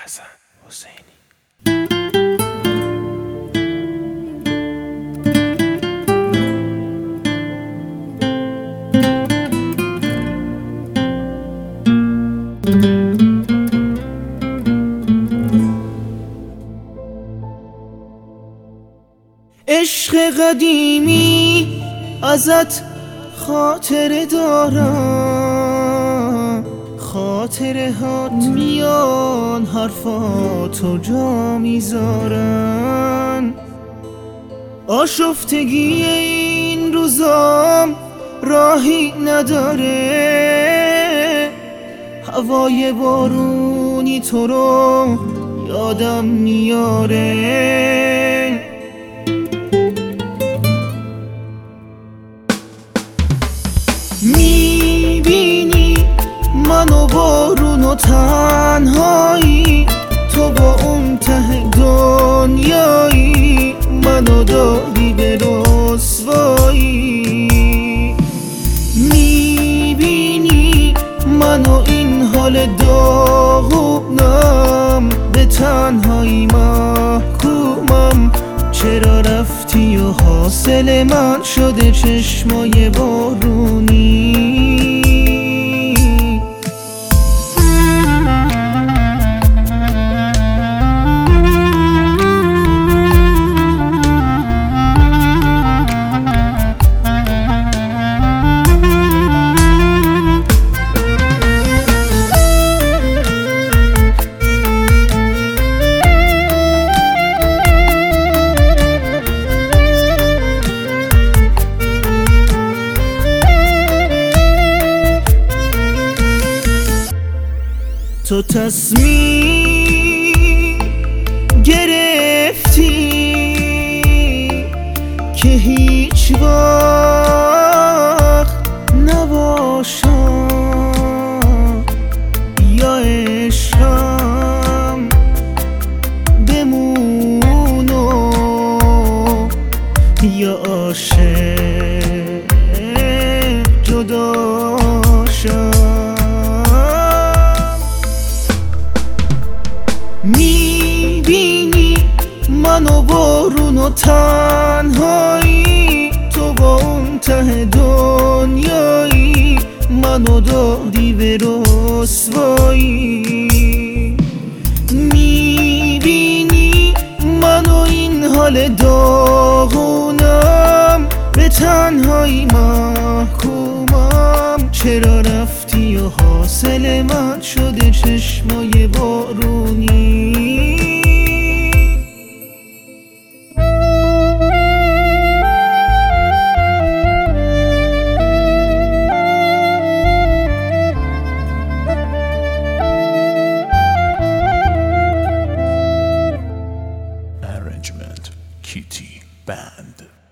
حسن حسینی. عشق قدیمی ازت خاطره دارم، خاطره هات میان حرفاتو جا میذارن. آشفتگی این روزام راهی نداره، هوای بارونی تو رو یادم میاره. میبینی منو بارون و تنهایی، تو با اون ته دنیایی، منو داری به رسوایی. میبینی منو این حال داغونم، به تنهایی محکومم. چرا رفتی و حاصل من شده چشمای بارونی؟ تو تصمیم گرفتی که هیچ وقت نباشم، یا عشقم بمونو یا عاشق جداشم. میبینی منو بارون و تنهایی، تو با اون ته دنیایی، منو دادی به رسوایی. میبینی منو این حال داغونم، به تنهایی محکومم. چرا رفتی و حاصل من شده چشمای بارونی؟ Arrangement Kitty Band.